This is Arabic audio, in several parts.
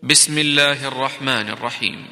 بسم الله الرحمن الرحيم.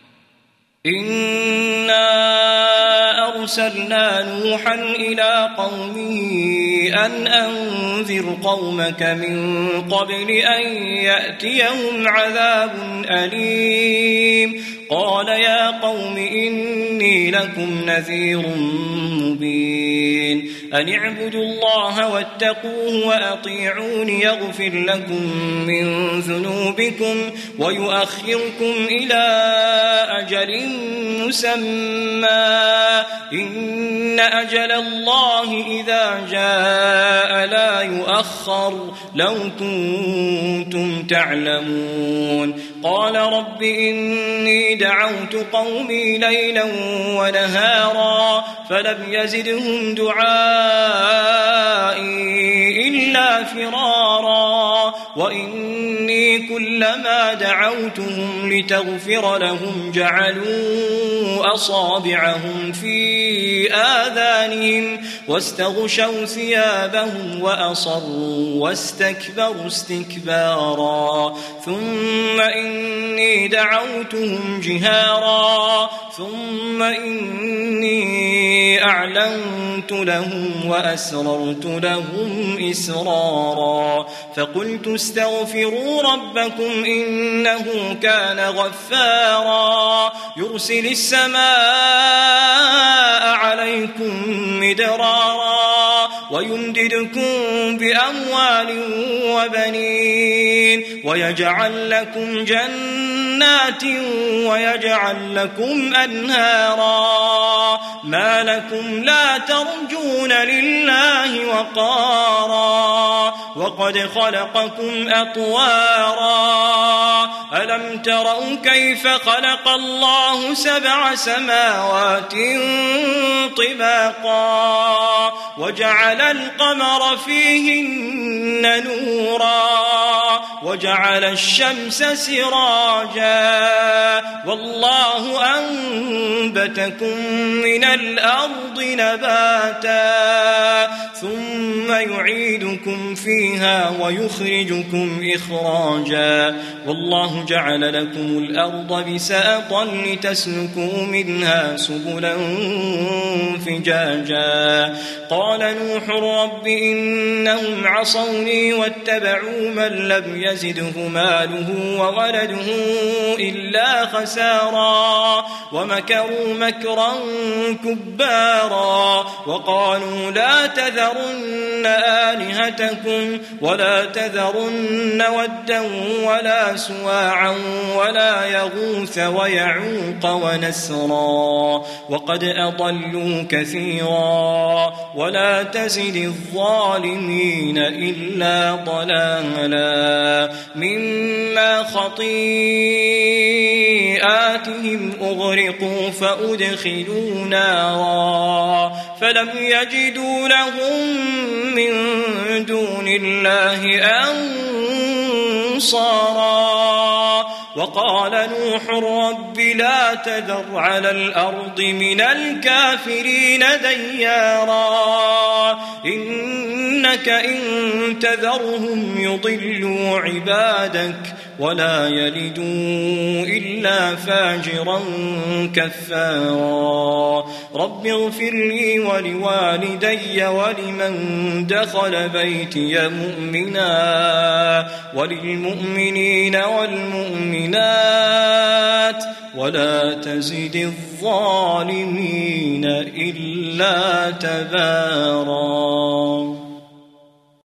إنا أرسلنا نوحا إلى قومه أن أنذر قومك من قبل أن يأتيهم عذاب أليم. قال يا قوم إني لكم نذير مبين أن اعبدوا الله واتقوه وأطيعون يغفر لكم من ذنوبكم ويؤخركم إلى أجل مسمى إن أجل الله إذا جاء لا يؤخر لو كنتم تعلمون. قال رب إني دعوت قومي ليلا ونهارا فلم يزدهم دعائي إلا فرارا وإني كلما دعوتهم لتغفر لهم جعلوا أصابعهم في آذانهم واستغشوا ثيابهم وأصروا واستكبروا استكبارا ثم إني دعوتهم جهارا ثم إني أعلنت لهم وأسررت لهم إسرارا فقلت استغفروا ربكم إنه كان غفارا يرسل السماء عليكم مدرارا ويمددكم بأموال وبنين ويجعل لكم جنات ويجعل لكم أنهارا ما لكم لا ترجون لله وقارا وقد خلقكم أطوارا ألم تروا كيف خلق الله 7 سماوات طباقا وجعل القمر فيهن نورا وجعل الشمس سراجا والله أنبتكم من الأرض نباتا ثم يعيدكم فيها ويخرجكم إخراجا والله جعل لكم الأرض بساطا لتسلكوا منها سبلا فجاجا. قال نوح رب إنهم عصوني واتبعوا من لم يزده ماله وولده إلا خسارا ومكروا مكرا كبارا وقالوا لا تذرن آلهتكم ولا تذرن ودا ولا سواعا ولا يغوث ويعوق ونسرا وقد أضلوا كثيرا ولا تزد الظالمين إلا ضلالا مما خطيئاتهم أغرقوا فأدخلوا نارا فلم يجدوا لهم من دون الله أنصارا. وقال نوح رب لا تذر على الأرض من الكافرين ديارا إنك إن تذرهم يضلوا عبادك ولا يلدوا إلا فاجرا كفارا. رب اغفر لي ولوالدي ولمن دخل بيتي مؤمنا وللمؤمنين والمؤمنات ولا تزد الظالمين إلا تبارا.